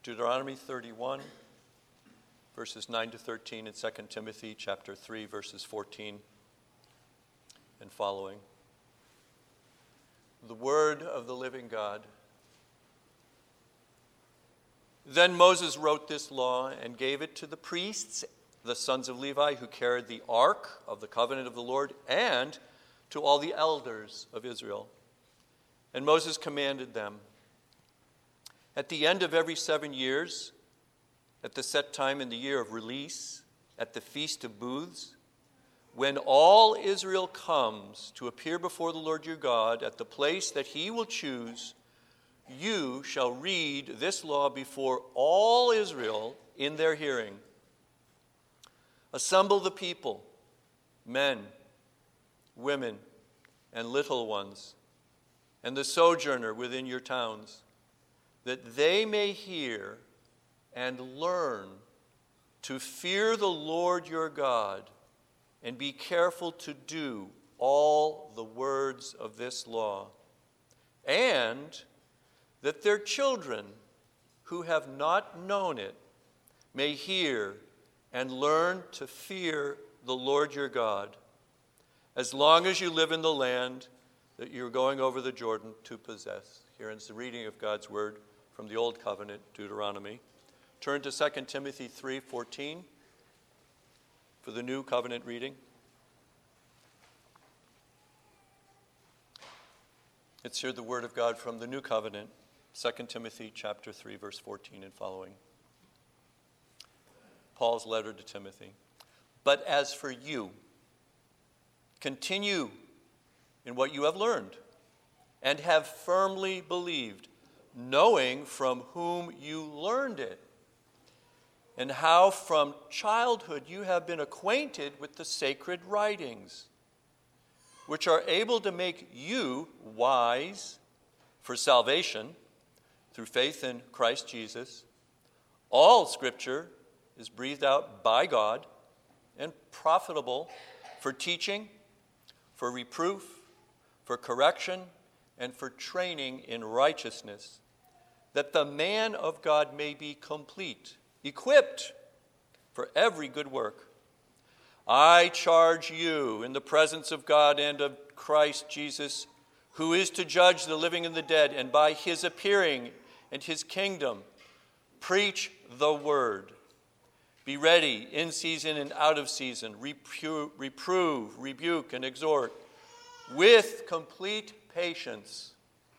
Deuteronomy 31, verses 9 to 13, and 2 Timothy chapter 3, verses 14 and following. The word of the living God. Then Moses wrote this law and gave it to the priests, the sons of Levi, who carried the ark of the covenant of the Lord, and to all the elders of Israel. And Moses commanded them, at the end of every 7 years, at the set time in the year of release, at the Feast of Booths, when all Israel comes to appear before the Lord your God at the place that he will choose, you shall read this law before all Israel in their hearing. Assemble the people, men, women, and little ones, and the sojourner within your towns, that they may hear and learn to fear the Lord your God and be careful to do all the words of this law, and that their children who have not known it may hear and learn to fear the Lord your God, as long as you live in the land that you're going over the Jordan to possess. Here ends the reading of God's word from the Old Covenant, Deuteronomy. Turn to 2 Timothy 3:14 for the New Covenant reading. Let's hear the word of God from the New Covenant, 2 Timothy chapter 3, verse 14 and following. Paul's letter to Timothy. But as for you, continue in what you have learned and have firmly believed, knowing from whom you learned it, and how from childhood you have been acquainted with the sacred writings, which are able to make you wise for salvation through faith in Christ Jesus. All Scripture is breathed out by God and profitable for teaching, for reproof, for correction, and for training in righteousness, that the man of God may be complete, equipped for every good work. I charge you in the presence of God and of Christ Jesus, who is to judge the living and the dead, and by his appearing and his kingdom, preach the word. Be ready in season and out of season. Reprove, rebuke, and exhort with complete patience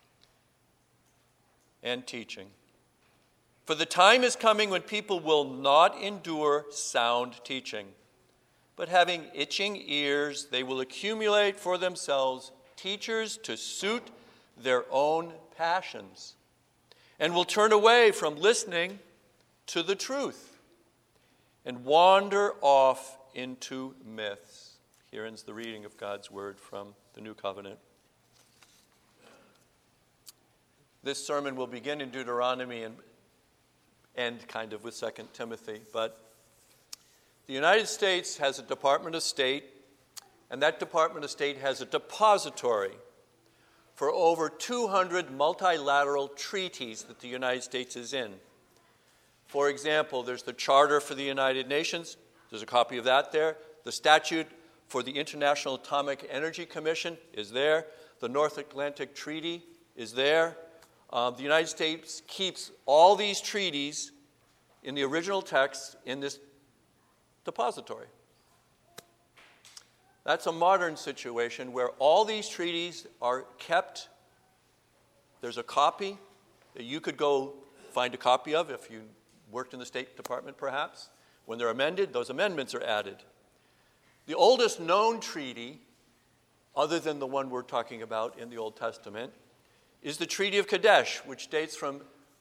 and teaching. For the time is coming when people will not endure sound teaching, but having itching ears, they will accumulate for themselves teachers to suit their own passions, and will turn away from listening to the truth and wander off into myths. Here ends the reading of God's word from the New Covenant. This sermon will begin in Deuteronomy and end kind of with 2 Timothy. But the United States has a Department of State, and that Department of State has a depository for over 200 multilateral treaties that the United States is in. For example, there's the Charter for the United Nations. There's a copy of that there. The Statute for the International Atomic Energy Commission is there. The North Atlantic Treaty is there. The United States keeps all these treaties in the original text in this depository. That's a modern situation where all these treaties are kept. There's a copy that you could go find a copy of if you worked in the State Department, perhaps. When they're amended, those amendments are added. The oldest known treaty, other than the one we're talking about in the Old Testament, is the Treaty of Kadesh, which dates from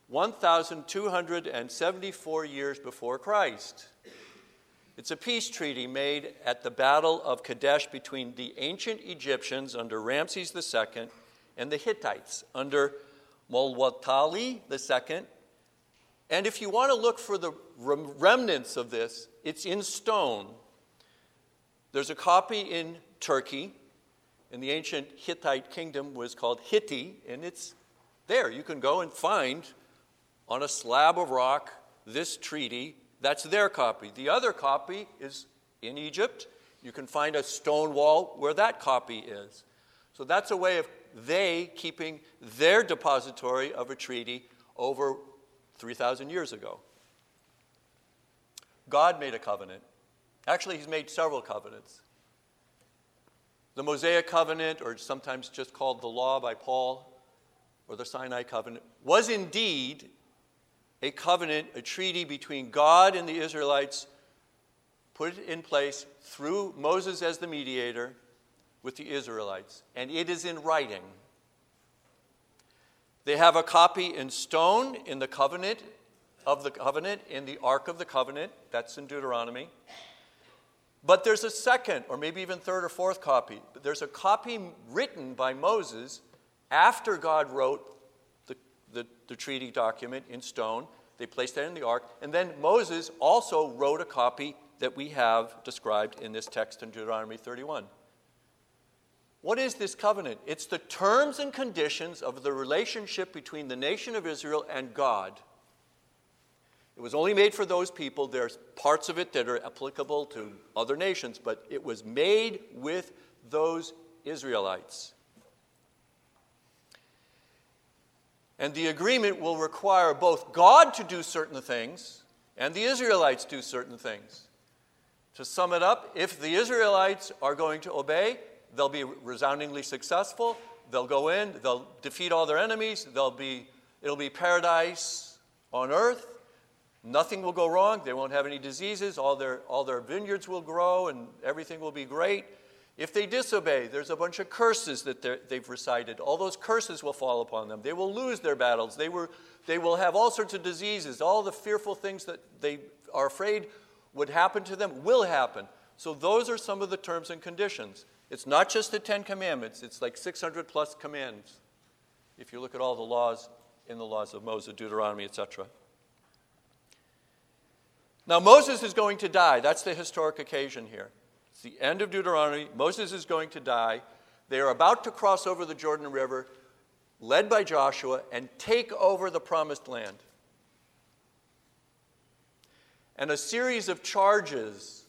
1,274 years before Christ. It's a peace treaty made at the Battle of Kadesh between the ancient Egyptians under Ramses II and the Hittites under Mulwatali II. And if you want to look for the remnants of this, it's in stone. There's a copy in Turkey, and the ancient Hittite kingdom was called Hitti, and it's there. You can go and find on a slab of rock this treaty. That's their copy. The other copy is in Egypt. You can find a stone wall where that copy is. So that's a way of they keeping their depository of a treaty over 3,000 years ago. God made a covenant. Actually, he's made several covenants. The Mosaic covenant, or sometimes just called the law by Paul, or the Sinai covenant, was indeed a covenant, a treaty between God and the Israelites, put in place through Moses as the mediator with the Israelites. And it is in writing. They have a copy in stone in the covenant of the covenant, in the Ark of the Covenant. That's in Deuteronomy. But there's a second, or maybe even third or fourth copy. But there's a copy written by Moses after God wrote the treaty document in stone. They placed that in the Ark. And then Moses also wrote a copy that we have described in this text in Deuteronomy 31. What is this covenant? It's the terms and conditions of the relationship between the nation of Israel and God. It was only made for those people. There's parts of it that are applicable to other nations, but it was made with those Israelites. And the agreement will require both God to do certain things and the Israelites do certain things. To sum it up, if the Israelites are going to obey, they'll be resoundingly successful. They'll go in, they'll defeat all their enemies, it'll be paradise on earth. Nothing will go wrong. They won't have any diseases. All their vineyards will grow and everything will be great. If they disobey, there's a bunch of curses that they've recited. All those curses will fall upon them. They will lose their battles. They will have all sorts of diseases. All the fearful things that they are afraid would happen to them will happen. So those are some of the terms and conditions. It's not just the 10 Commandments. It's like 600 plus commands. If you look at all the laws in the laws of Moses, Deuteronomy, etc. Now, Moses is going to die. That's the historic occasion here. It's the end of Deuteronomy. Moses is going to die. They are about to cross over the Jordan River, led by Joshua, and take over the promised land. And a series of charges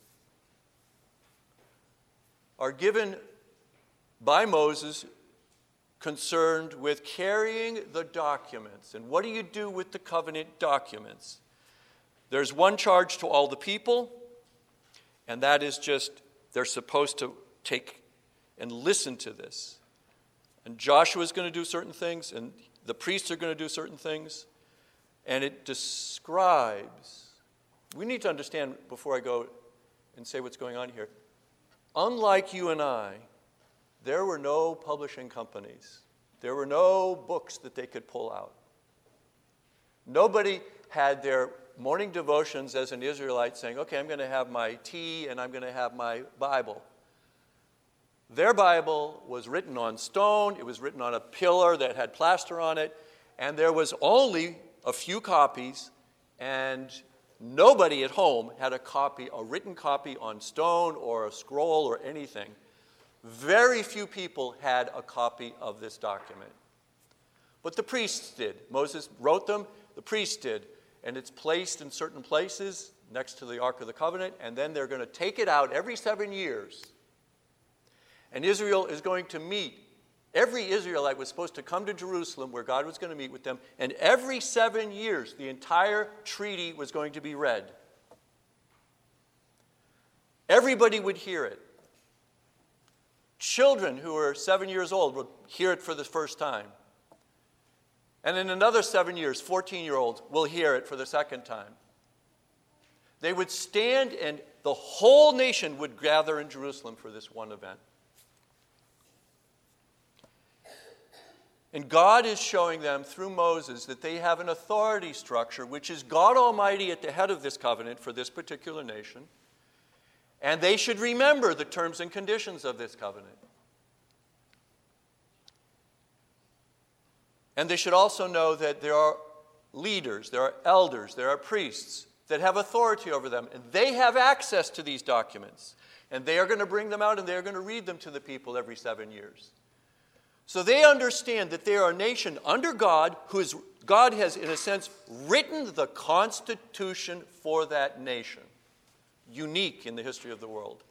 are given by Moses concerned with carrying the documents. And what do you do with the covenant documents? There's one charge to all the people, and that is just they're supposed to take and listen to this. And Joshua is going to do certain things, and the priests are going to do certain things, and it describes. We need to understand, before I go and say what's going on here, unlike you and I, there were no publishing companies. There were no books that they could pull out. Nobody had their morning devotions as an Israelite saying, okay, I'm going to have my tea and I'm going to have my Bible. Their Bible was written on stone. It was written on a pillar that had plaster on it. And there was only a few copies, and nobody at home had a written copy on stone or a scroll or anything. Very few people had a copy of this document. But the priests did. Moses wrote them, the priests did. And it's placed in certain places next to the Ark of the Covenant, and then they're going to take it out every 7 years. And Israel is going to meet. Every Israelite was supposed to come to Jerusalem where God was going to meet with them, and every 7 years the entire treaty was going to be read. Everybody would hear it. Children who were 7 years old would hear it for the first time. And in another 7 years, 14-year-olds will hear it for the second time. They would stand, and the whole nation would gather in Jerusalem for this one event. And God is showing them through Moses that they have an authority structure, which is God Almighty at the head of this covenant for this particular nation. And they should remember the terms and conditions of this covenant. And they should also know that there are leaders, there are elders, there are priests that have authority over them. And they have access to these documents. And they are going to bring them out and they are going to read them to the people every 7 years. So they understand that they are a nation under God who is God has, in a sense, written the Constitution for that nation, unique in the history of the world.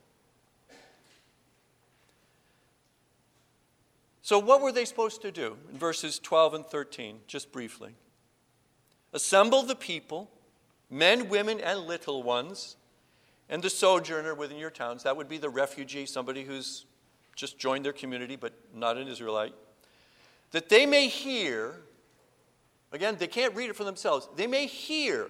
So what were they supposed to do in verses 12 and 13, just briefly? Assemble the people, men, women, and little ones, and the sojourner within your towns. That would be the refugee, somebody who's just joined their community but not an Israelite. That they may hear, again, they can't read it for themselves, they may hear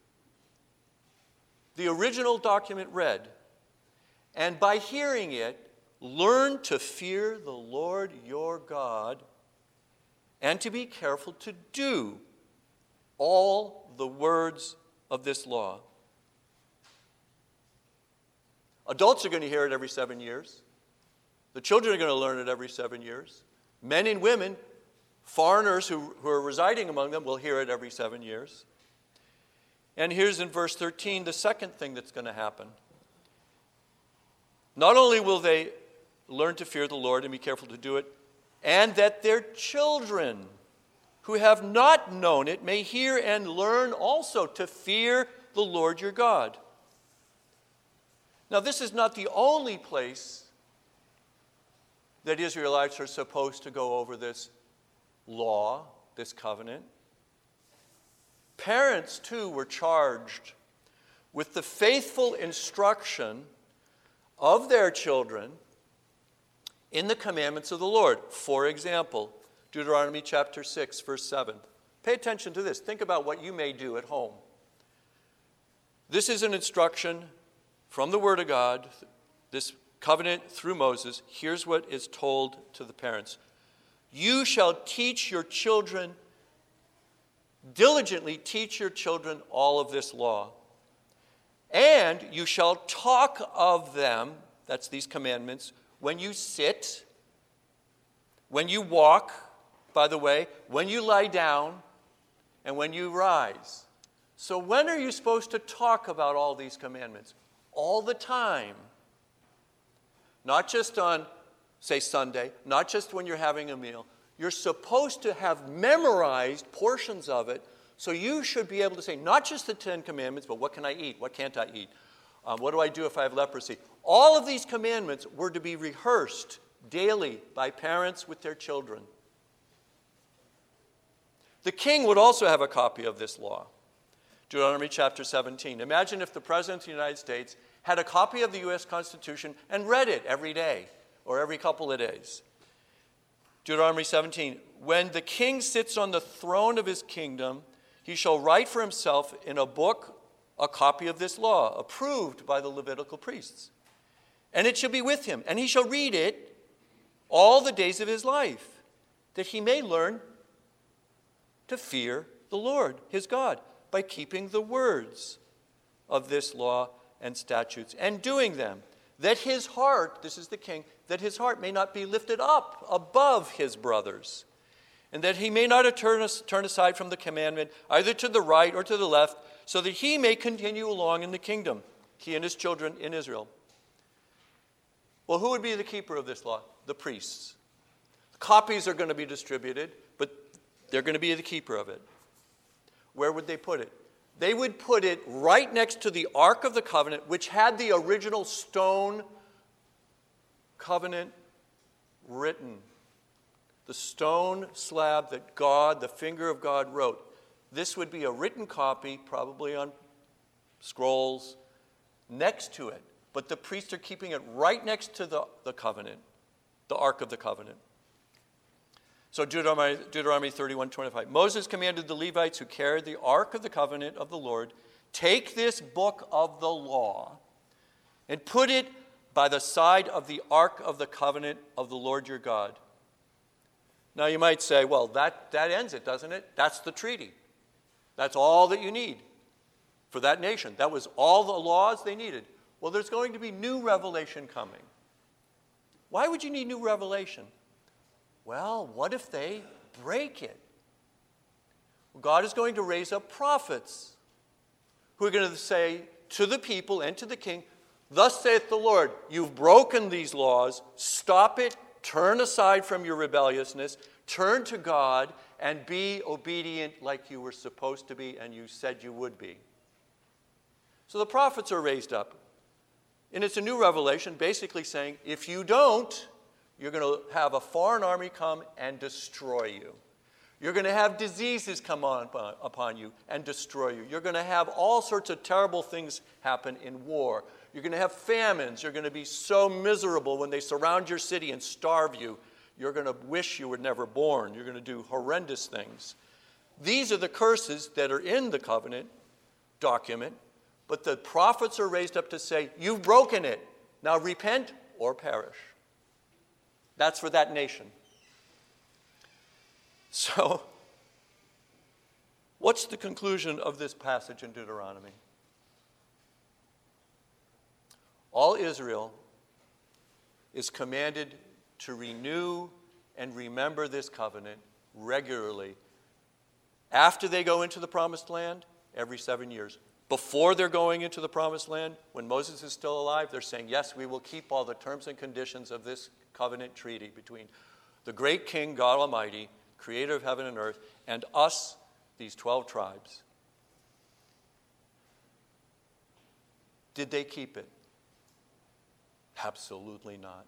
the original document read, and by hearing it, learn to fear the Lord your God and to be careful to do all the words of this law. Adults are going to hear it every 7 years. The children are going to learn it every 7 years. Men and women, foreigners who are residing among them, will hear it every 7 years. And here's in verse 13 the second thing that's going to happen. Not only will they learn to fear the Lord and be careful to do it, and that their children who have not known it may hear and learn also to fear the Lord your God. Now, this is not the only place that Israelites are supposed to go over this law, this covenant. Parents, too, were charged with the faithful instruction of their children in the commandments of the Lord. For example, Deuteronomy chapter 6, verse 7. Pay attention to this. Think about what you may do at home. This is an instruction from the Word of God, this covenant through Moses. Here's what is told to the parents. You shall teach your children, diligently teach your children all of this law. And you shall talk of them, that's these commandments, when you sit, when you walk, by the way, when you lie down, and when you rise. So when are you supposed to talk about all these commandments? All the time. Not just on, say, Sunday, not just when you're having a meal. You're supposed to have memorized portions of it, so you should be able to say not just the 10 commandments, but what can I eat? What can't I eat? What do I do if I have leprosy? All of these commandments were to be rehearsed daily by parents with their children. The king would also have a copy of this law. Deuteronomy chapter 17. Imagine if the President of the United States had a copy of the U.S. Constitution and read it every day or every couple of days. Deuteronomy 17. When the king sits on the throne of his kingdom, he shall write for himself in a book a copy of this law, approved by the Levitical priests. And it shall be with him, and he shall read it all the days of his life, that he may learn to fear the Lord, his God, by keeping the words of this law and statutes and doing them, that his heart, this is the king, that his heart may not be lifted up above his brothers, and that he may not turn aside from the commandment, either to the right or to the left, so that he may continue along in the kingdom, he and his children in Israel. Well, who would be the keeper of this law? The priests. Copies are going to be distributed, but they're going to be the keeper of it. Where would they put it? They would put it right next to the Ark of the Covenant, which had the original stone covenant written. The stone slab that God, the finger of God, wrote. This would be a written copy, probably on scrolls, next to it. But the priests are keeping it right next to the covenant, the Ark of the Covenant. So Deuteronomy 31:25. Moses commanded the Levites who carried the Ark of the Covenant of the Lord, take this book of the law and put it by the side of the Ark of the Covenant of the Lord your God. Now you might say, well, that ends it, doesn't it? That's the treaty. That's all that you need for that nation. That was all the laws they needed. Well, there's going to be new revelation coming. Why would you need new revelation? Well, what if they break it? God is going to raise up prophets who are going to say to the people and to the king, thus saith the Lord, you've broken these laws, stop it, turn aside from your rebelliousness, Turn to God and be obedient like you were supposed to be and you said you would be. So the prophets are raised up. And it's a new revelation basically saying, if you don't, you're going to have a foreign army come and destroy you. You're going to have diseases come upon you and destroy you. You're going to have all sorts of terrible things happen in war. You're going to have famines. You're going to be so miserable when they surround your city and starve you. You're going to wish you were never born. You're going to do horrendous things. These are the curses that are in the covenant document, but the prophets are raised up to say, you've broken it. Now repent or perish. That's for that nation. So, what's the conclusion of this passage in Deuteronomy? All Israel is commanded to renew and remember this covenant regularly. After they go into the promised land, every 7 years. Before they're going into the promised land, when Moses is still alive, they're saying, yes, we will keep all the terms and conditions of this covenant treaty between the great King, God Almighty, creator of heaven and earth, and us, these 12 tribes. Did they keep it? Absolutely not.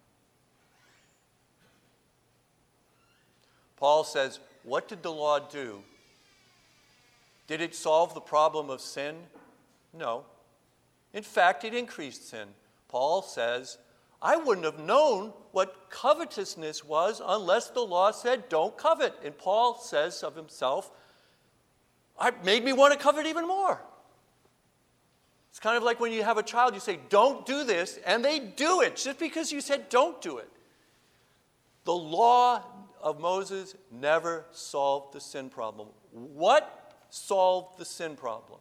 Paul says, what did the law do? Did it solve the problem of sin? No. In fact, it increased sin. Paul says, I wouldn't have known what covetousness was unless the law said, don't covet. And Paul says of himself, it made me want to covet even more. It's kind of like when you have a child, you say, don't do this, and they do it just because you said don't do it. The law of Moses never solved the sin problem. What solved the sin problem?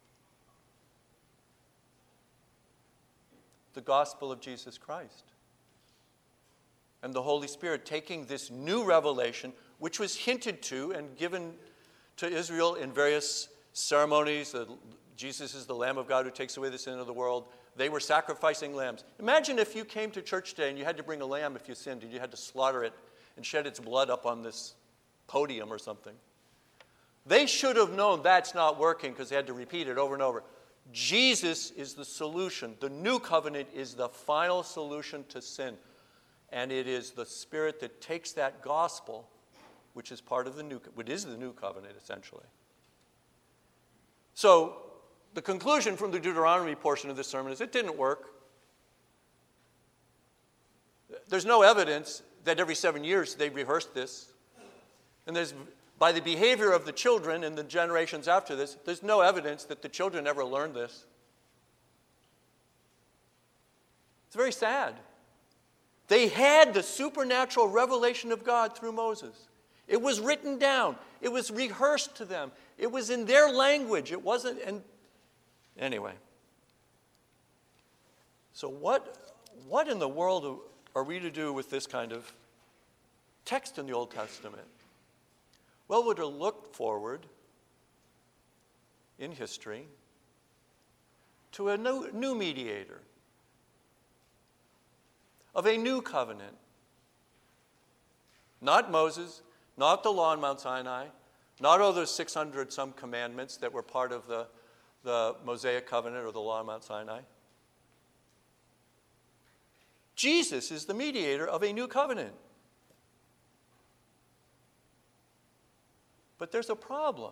The gospel of Jesus Christ. And the Holy Spirit taking this new revelation, which was hinted to and given to Israel in various ceremonies. Jesus is the Lamb of God who takes away the sin of the world. They were sacrificing lambs. Imagine if you came to church today and you had to bring a lamb if you sinned, and you had to slaughter it and shed its blood up on this podium or something. They should have known that's not working because they had to repeat it over and over. Jesus is the solution. The new covenant is the final solution to sin. And it is the Spirit that takes that gospel, which is part of the new covenant, essentially. So, the conclusion from the Deuteronomy portion of this sermon is it didn't work. There's no evidence that every 7 years they rehearsed this. And by the behavior of the children and the generations after this, there's no evidence that the children ever learned this. It's very sad. They had the supernatural revelation of God through Moses. It was written down. It was rehearsed to them. It was in their language. It wasn't. And anyway. So what in the world are we to do with this kind of text in the Old Testament? Well, we're to look forward in history to a new mediator of a new covenant. Not Moses, not the law on Mount Sinai, not all those 600 some commandments that were part of the Mosaic covenant or the law on Mount Sinai. Jesus is the mediator of a new covenant. But there's a problem.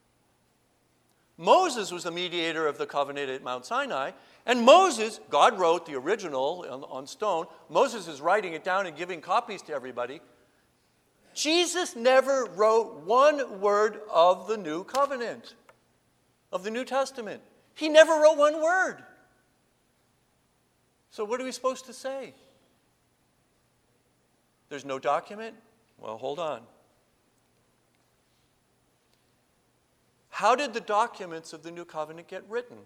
Moses was the mediator of the covenant at Mount Sinai, and Moses, God wrote the original on stone. Moses is writing it down and giving copies to everybody. Jesus never wrote one word of the new covenant, of the New Testament. He never wrote one word. So what are we supposed to say? There's no document? Well, hold on. How did the documents of the New Covenant get written?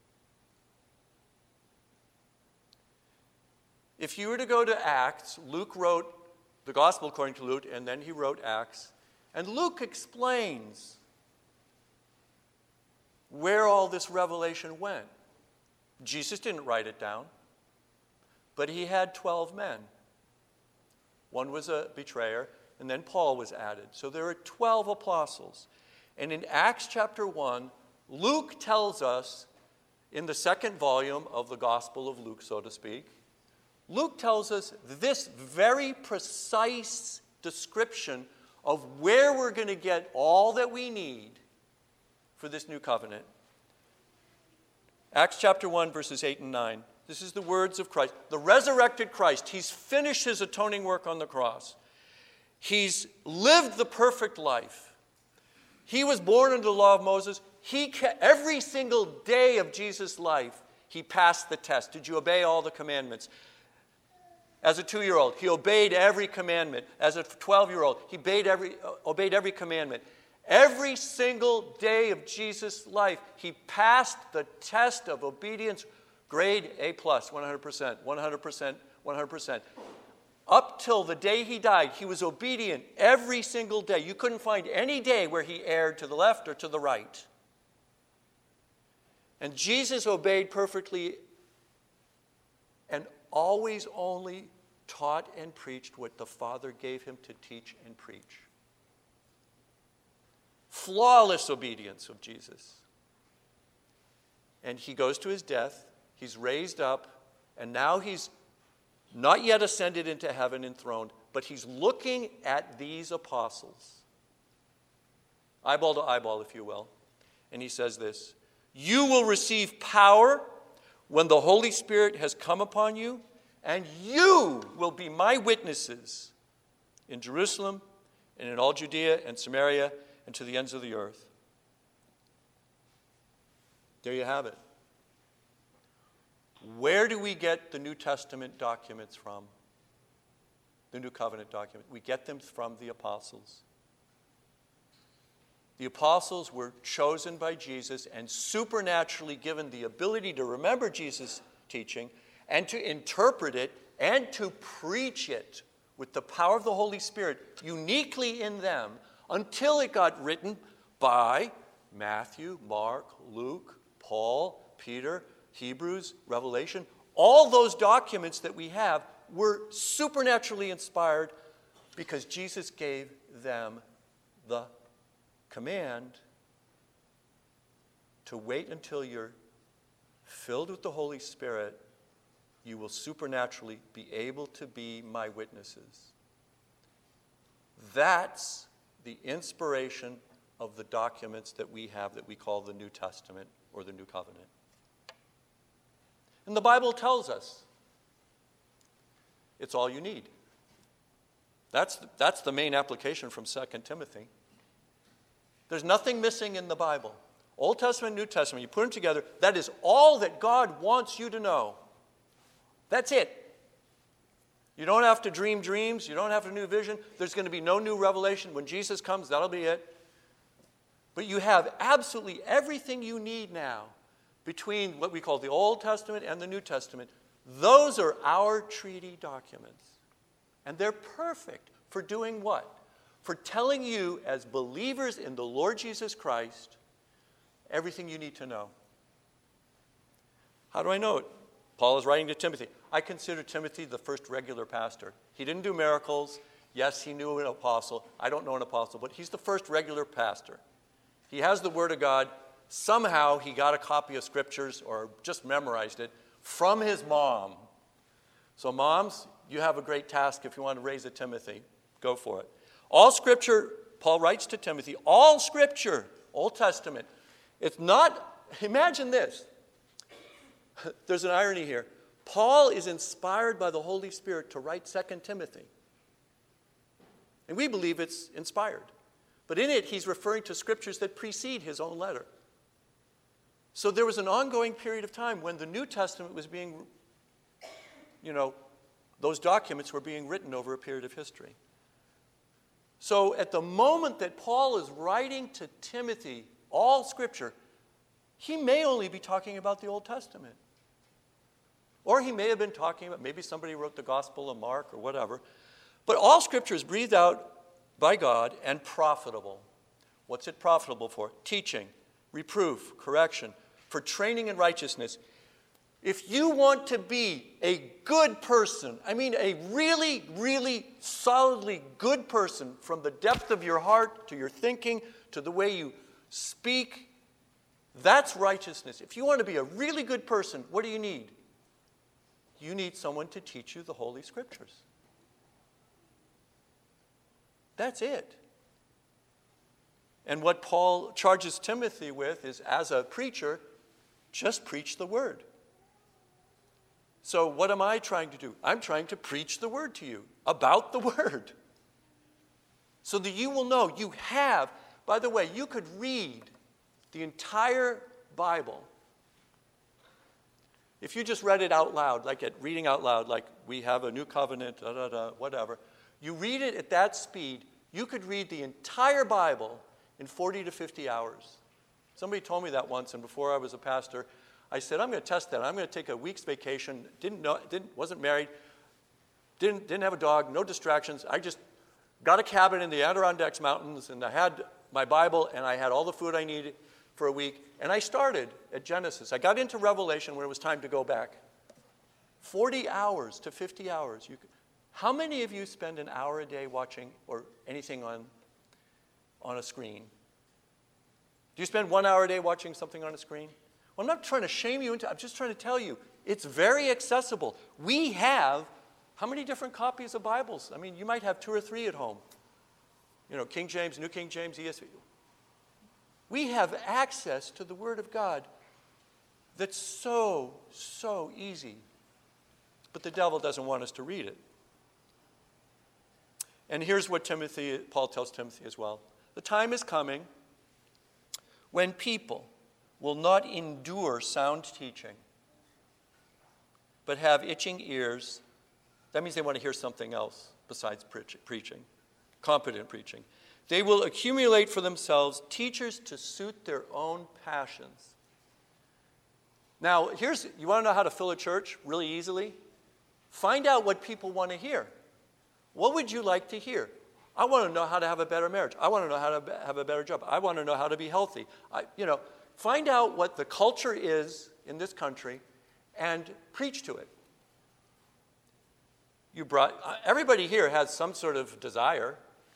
If you were to go to Acts, Luke wrote the Gospel according to Luke, and then he wrote Acts. And Luke explains where all this revelation went. Jesus didn't write it down, but he had 12 men. One was a betrayer. and then Paul was added. So there are 12 apostles. And in Acts chapter 1, Luke tells us, in the second volume of the Gospel of Luke, so to speak, Luke tells us this very precise description of where we're going to get all that we need for this new covenant. Acts chapter 1, verses 8 and 9. This is the words of Christ. The resurrected Christ. He's finished his atoning work on the cross. He's lived the perfect life. He was born under the law of Moses. Every single day of Jesus' life, he passed the test. Did you obey all the commandments? As a 2-year-old, he obeyed every commandment. As a 12-year-old, he obeyed every commandment. Every single day of Jesus' life, he passed the test of obedience, grade A+, 100%, 100%, 100%. Up till the day he died, he was obedient every single day. You couldn't find any day where he erred to the left or to the right. And Jesus obeyed perfectly and always only taught and preached what the Father gave him to teach and preach. Flawless obedience of Jesus. And he goes to his death, he's raised up, and now he's not yet ascended into heaven enthroned, but he's looking at these apostles, eyeball to eyeball, if you will, and he says this: "You will receive power when the Holy Spirit has come upon you, and you will be my witnesses in Jerusalem and in all Judea and Samaria and to the ends of the earth." There you have it. Where do we get the New Testament documents from? The New Covenant documents. We get them from the apostles. The apostles were chosen by Jesus and supernaturally given the ability to remember Jesus' teaching and to interpret it and to preach it with the power of the Holy Spirit uniquely in them until it got written by Matthew, Mark, Luke, Paul, Peter, Hebrews, Revelation. All those documents that we have were supernaturally inspired because Jesus gave them the command to wait until you're filled with the Holy Spirit. You will supernaturally be able to be my witnesses. That's the inspiration of the documents that we have that we call the New Testament or the New Covenant. And the Bible tells us it's all you need. That's the main application from 2 Timothy. There's nothing missing in the Bible. Old Testament, New Testament, you put them together, that is all that God wants you to know. That's it. You don't have to dream dreams. You don't have a new vision. There's going to be no new revelation. When Jesus comes, that'll be it. But you have absolutely everything you need now between what we call the Old Testament and the New Testament. Those are our treaty documents. And they're perfect for doing what? For telling you, as believers in the Lord Jesus Christ, everything you need to know. How do I know it? Paul is writing to Timothy. I consider Timothy the first regular pastor. He didn't do miracles. Yes, he knew an apostle. I don't know an apostle, but he's the first regular pastor. He has the Word of God. Somehow he got a copy of Scriptures or just memorized it from his mom. So moms, you have a great task if you want to raise a Timothy. Go for it. All Scripture, Paul writes to Timothy, all Scripture, Old Testament. It's not, imagine this. There's an irony here. Paul is inspired by the Holy Spirit to write 2 Timothy. And we believe it's inspired. But in it, he's referring to Scriptures that precede his own letter. So there was an ongoing period of time when the New Testament was being, those documents were being written over a period of history. So at the moment that Paul is writing to Timothy, all Scripture, he may only be talking about the Old Testament. Or he may have been talking about, maybe somebody wrote the Gospel of Mark or whatever. But all Scripture is breathed out by God and profitable. What's it profitable for? Teaching, reproof, correction, for training in righteousness. If you want to be a good person, I mean a really, really solidly good person from the depth of your heart to your thinking to the way you speak, that's righteousness. If you want to be a really good person, what do you need? You need someone to teach you the Holy Scriptures. That's it. And what Paul charges Timothy with is, as a preacher, just preach the word. So what am I trying to do? I'm trying to preach the word to you about the word. So that you will know you have, by the way, you could read the entire Bible. If you just read it out loud, like reading out loud, like we have a new covenant, whatever. You read it at that speed, you could read the entire Bible in 40 to 50 hours. Somebody told me that once, and before I was a pastor, I said, I'm going to test that. I'm going to take a week's vacation. Wasn't married, didn't have a dog, no distractions. I just got a cabin in the Adirondacks Mountains, and I had my Bible, and I had all the food I needed for a week. And I started at Genesis. I got into Revelation when it was time to go back. 40 hours to 50 hours. How many of you spend an hour a day watching or anything on a screen? Do you spend 1 hour a day watching something on a screen? Well, I'm not trying to shame you I'm just trying to tell you, it's very accessible. We have, how many different copies of Bibles? I mean, you might have 2 or 3 at home. You know, King James, New King James, ESV. We have access to the Word of God that's so, so easy. But the devil doesn't want us to read it. And here's what Paul tells Timothy as well. The time is coming when people will not endure sound teaching, but have itching ears. That means they want to hear something else besides preaching, competent preaching. They will accumulate for themselves teachers to suit their own passions. Now, you want to know how to fill a church really easily? Find out what people want to hear. What would you like to hear? I want to know how to have a better marriage. I want to know how to have a better job. I want to know how to be healthy. Find out what the culture is in this country and preach to it. Everybody here has some sort of desire.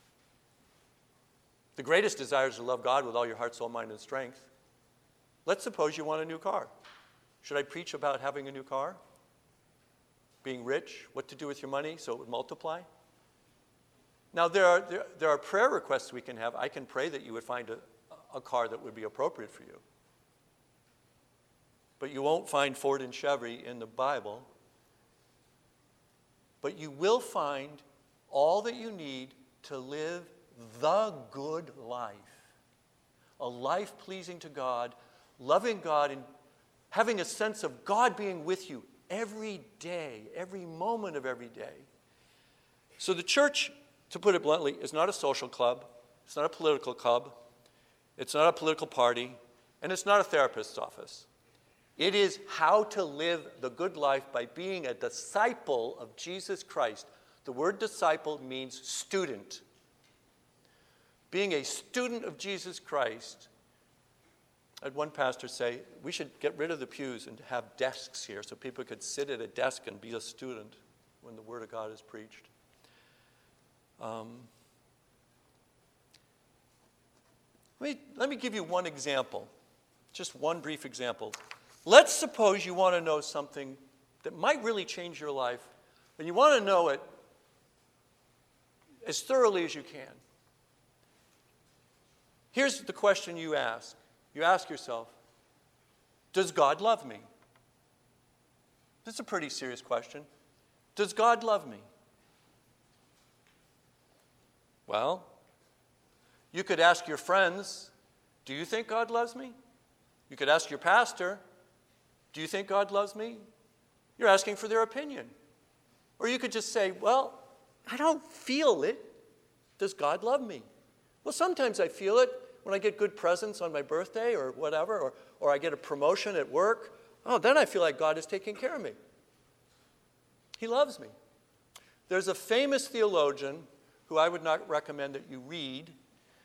The greatest desire is to love God with all your heart, soul, mind, and strength. Let's suppose you want a new car. Should I preach about having a new car? Being rich? What to do with your money so it would multiply? Now, there are prayer requests we can have. I can pray that you would find a car that would be appropriate for you. But you won't find Ford and Chevy in the Bible. But you will find all that you need to live the good life. A life pleasing to God, loving God, and having a sense of God being with you every day, every moment of every day. So the church, to put it bluntly, is not a social club. It's not a political club. It's not a political party. And it's not a therapist's office. It is how to live the good life by being a disciple of Jesus Christ. The word disciple means student. Being a student of Jesus Christ. I had one pastor say, we should get rid of the pews and have desks here so people could sit at a desk and be a student when the Word of God is preached. Let me give you one example, just one brief example. Let's suppose you want to know something that might really change your life, and you want to know it as thoroughly as you can. Here's the question you ask. You ask yourself, does God love me? That's a pretty serious question. Does God love me? Well, you could ask your friends, do you think God loves me? You could ask your pastor, do you think God loves me? You're asking for their opinion. Or you could just say, well, I don't feel it. Does God love me? Well, sometimes I feel it when I get good presents on my birthday or whatever, or I get a promotion at work. Oh, then I feel like God is taking care of me. He loves me. There's a famous theologian who I would not recommend that you read,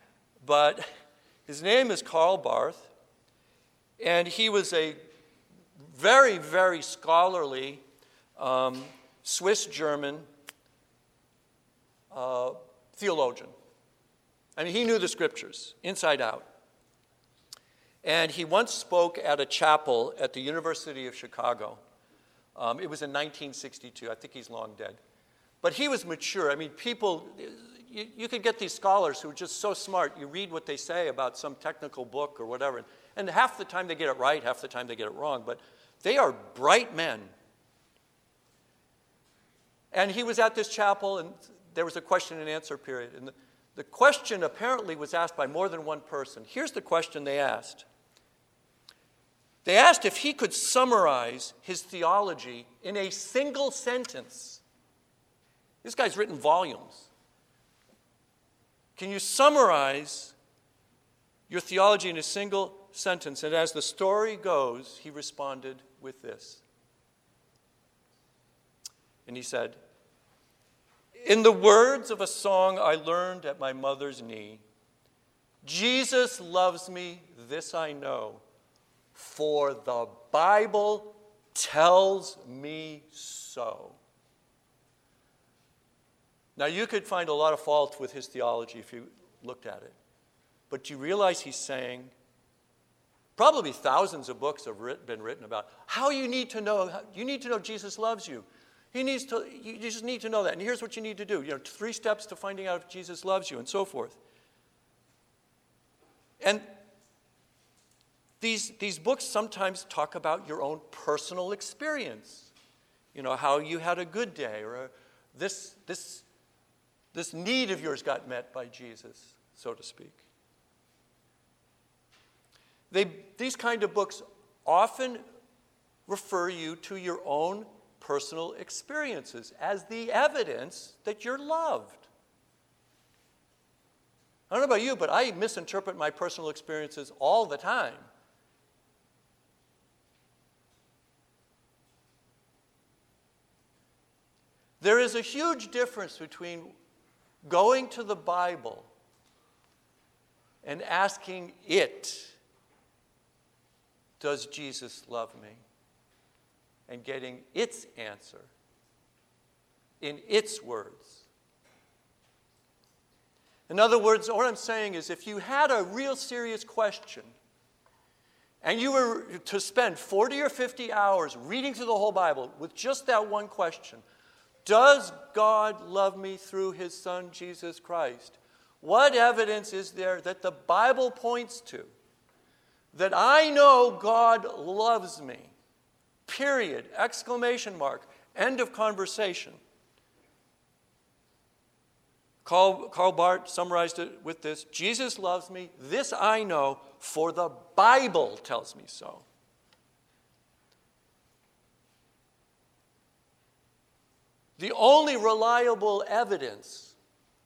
but his name is Karl Barth, and he was a very, very scholarly Swiss-German theologian. I mean, he knew the scriptures inside out. And he once spoke at a chapel at the University of Chicago. It was in 1962. I think he's long dead. But he was mature. I mean, people, you could get these scholars who are just so smart. You read what they say about some technical book or whatever, and half the time they get it right, half the time they get it wrong. But they are bright men. And he was at this chapel, and there was a question and answer period. And the question apparently was asked by more than one person. Here's the question they asked. They asked if he could summarize his theology in a single sentence. This guy's written volumes. Can you summarize your theology in a single sentence? And as the story goes, he responded with this. And he said, "In the words of a song I learned at my mother's knee, Jesus loves me, this I know, for the Bible tells me so." Now, you could find a lot of fault with his theology if you looked at it. But you realize he's saying, probably thousands of books have been written about how you need to know Jesus loves you. You just need to know that. And here's what you need to do. 3 steps to finding out if Jesus loves you, and so forth. And these books sometimes talk about your own personal experience. How you had a good day, or this need of yours got met by Jesus, so to speak. These kind of books often refer you to your own personal experiences as the evidence that you're loved. I don't know about you, but I misinterpret my personal experiences all the time. There is a huge difference between going to the Bible and asking it, "Does Jesus love me?" and getting its answer in its words. In other words, what I'm saying is, if you had a real serious question and you were to spend 40 or 50 hours reading through the whole Bible with just that one question, does God love me through his Son, Jesus Christ? What evidence is there that the Bible points to that I know God loves me? Period. Exclamation mark. End of conversation. Karl Barth summarized it with this: Jesus loves me, this I know, for the Bible tells me so. The only reliable evidence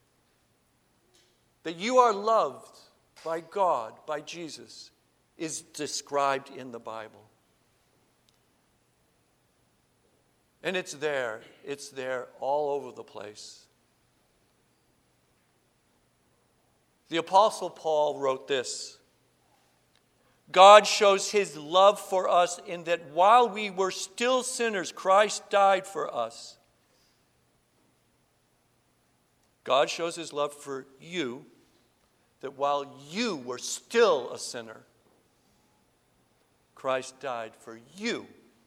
that you are loved by God, by Jesus, is described in the Bible. And it's there all over the place. The Apostle Paul wrote this: God shows his love for us in that while we were still sinners, Christ died for us. God shows his love for you, that while you were still a sinner, Christ died for you.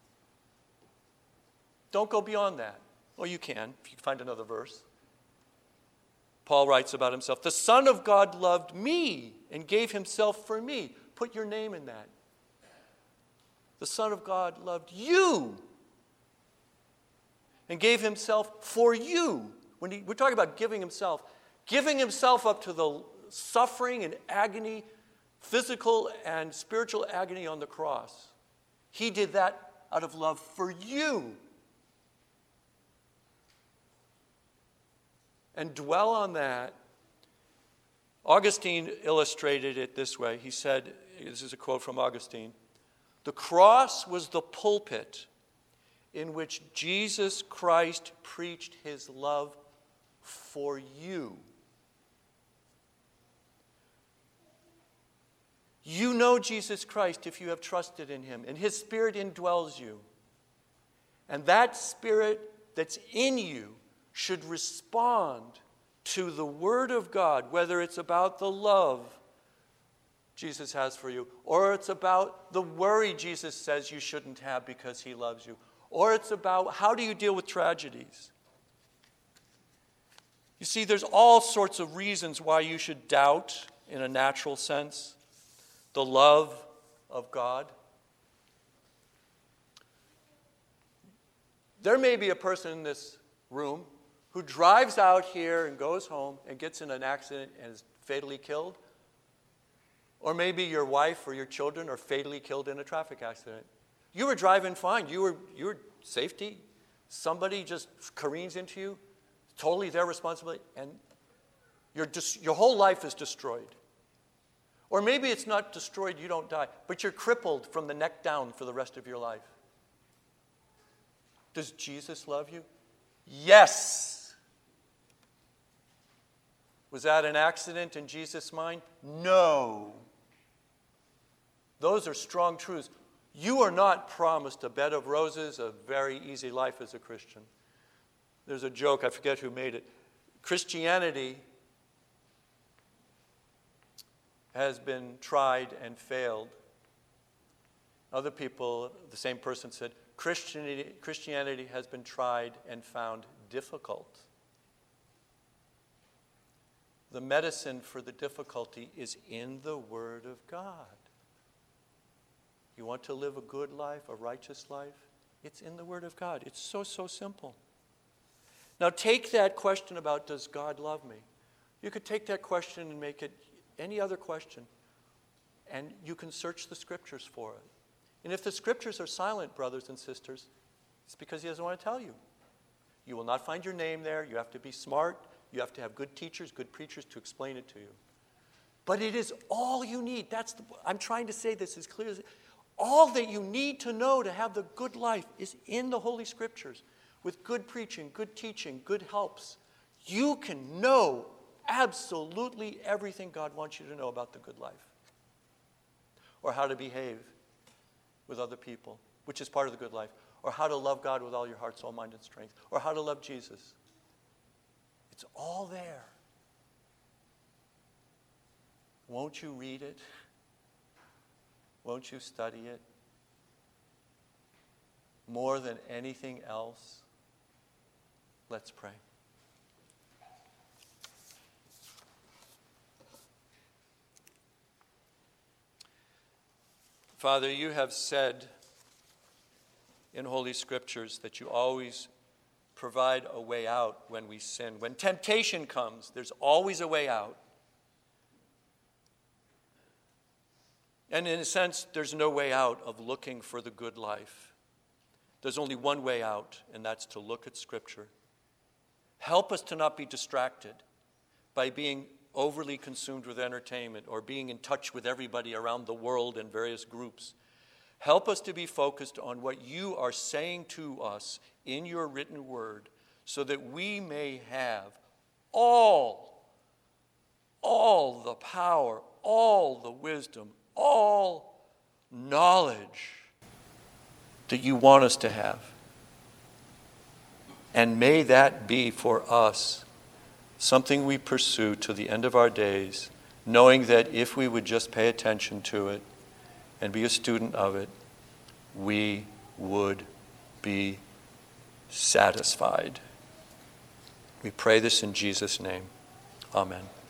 Don't go beyond that. Well, you can, if you find another verse. Paul writes about himself, "The Son of God loved me and gave himself for me." Put your name in that. The Son of God loved you and gave himself for you. When we're talking about giving himself up to the suffering and agony, physical and spiritual agony on the cross. He did that out of love for you. And dwell on that. Augustine illustrated it this way. He said, this is a quote from Augustine, "The cross was the pulpit in which Jesus Christ preached his love for you." You know Jesus Christ if you have trusted in him, and his Spirit indwells you. And that Spirit that's in you should respond to the Word of God, whether it's about the love Jesus has for you, or it's about the worry Jesus says you shouldn't have because he loves you, or it's about how do you deal with tragedies. You see, there's all sorts of reasons why you should doubt, in a natural sense, the love of God. There may be a person in this room who drives out here and goes home and gets in an accident and is fatally killed. Or maybe your wife or your children are fatally killed in a traffic accident. You were driving fine. You were safety. Somebody just careens into you. Totally their responsibility. And your whole life is destroyed. Or maybe it's not destroyed, you don't die, but you're crippled from the neck down for the rest of your life. Does Jesus love you? Yes. Was that an accident in Jesus' mind? No. Those are strong truths. You are not promised a bed of roses, a very easy life as a Christian. There's a joke, I forget who made it. Christianity has been tried and failed. Other people, the same person said, Christianity has been tried and found difficult. The medicine for the difficulty is in the Word of God. You want to live a good life, a righteous life? It's in the Word of God. It's so simple. Now take that question about does God love me? You could take that question and make it any other question, and you can search the Scriptures for it. And if the Scriptures are silent, brothers and sisters, it's because he doesn't want to tell you. You will not find your name there. You have to be smart. You have to have good teachers, good preachers to explain it to you. But it is all you need. I'm trying to say this as clear as all that you need to know to have the good life is in the Holy Scriptures with good preaching, good teaching, good helps. You can know absolutely everything God wants you to know about the good life, or how to behave with other people, which is part of the good life, or how to love God with all your heart, soul, mind, and strength, or how to love Jesus. It's all there. Won't you read it? Won't you study it? More than anything else, let's pray. Father, you have said in Holy Scriptures that you always provide a way out when we sin. When temptation comes, there's always a way out. And in a sense, there's no way out of looking for the good life. There's only one way out, and that's to look at Scripture. Help us to not be distracted by being overly consumed with entertainment or being in touch with everybody around the world in various groups. Help us to be focused on what you are saying to us in your written word so that we may have all the power, all the wisdom, all knowledge that you want us to have. And may that be for us something we pursue to the end of our days, knowing that if we would just pay attention to it and be a student of it, we would be satisfied. We pray this in Jesus' name. Amen.